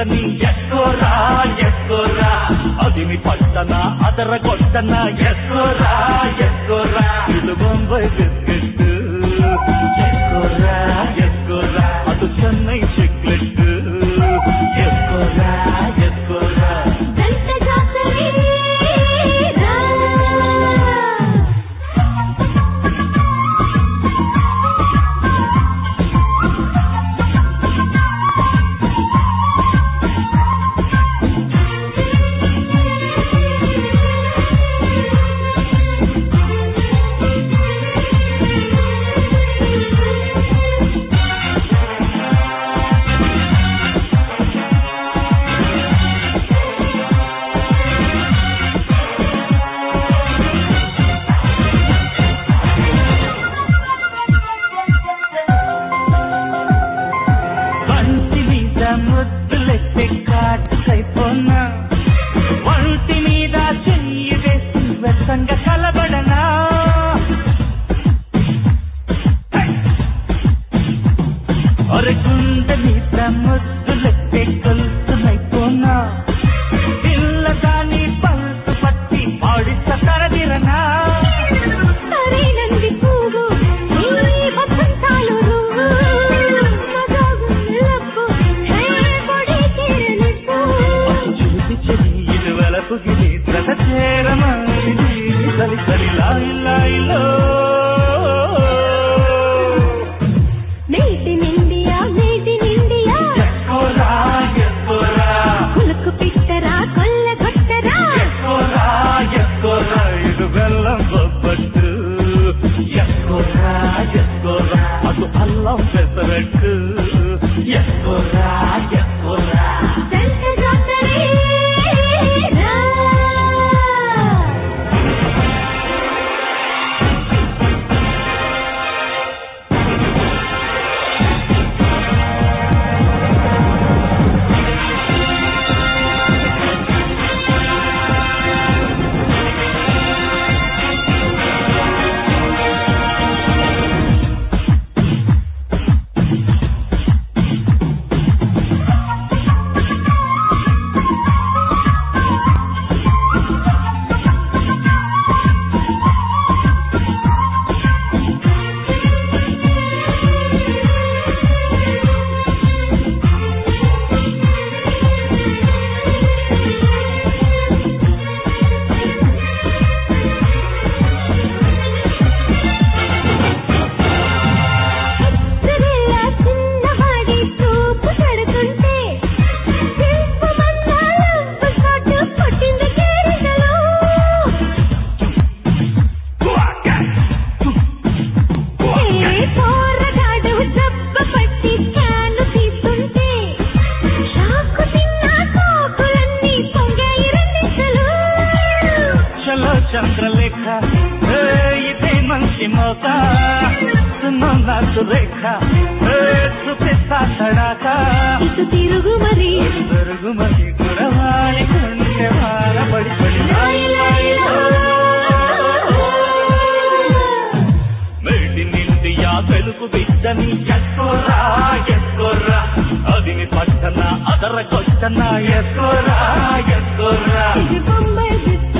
బిడ్డని ఎక్కోరా ఎక్కోరా అదిని పట్టన అదరగొట్టన ఎక్కోరా ఎక్కోరా ఇది బొంబాయి బిస్కెట్ ఎక్కోరా ఎక్కోరా అటు చెన్నై చిక్లెట్ ఎక్కోరా ఎక్కోరా ముద్దులెట్టే కాటుకైపోనా వంటి మీద చెయ్యి వేసి వెసంగా కలబడనా గుండె మీద ముద్దులెట్టే కలుసునైపోనా పిల్లదాని పల్సు పట్టి ఆడిత తరదిరనా అటు అల్లం పెసరట్టు ఎక్కోరా ఎక్కోరా చంద్రలేఖ ఇదే మంచి మోక సున్నోనాథు రేఖ చూపిస్తా తడాక ఇటు తిరుగు మరి గురవాలి కొంటే వారబడి మేడి నిండియా తెలుగు బిడ్డని ఎక్కోరా ఎక్కోరా అదిని పట్టన అదరగొట్టన ఎక్కోరా ఎక్కోరా ఇది బొంబాయి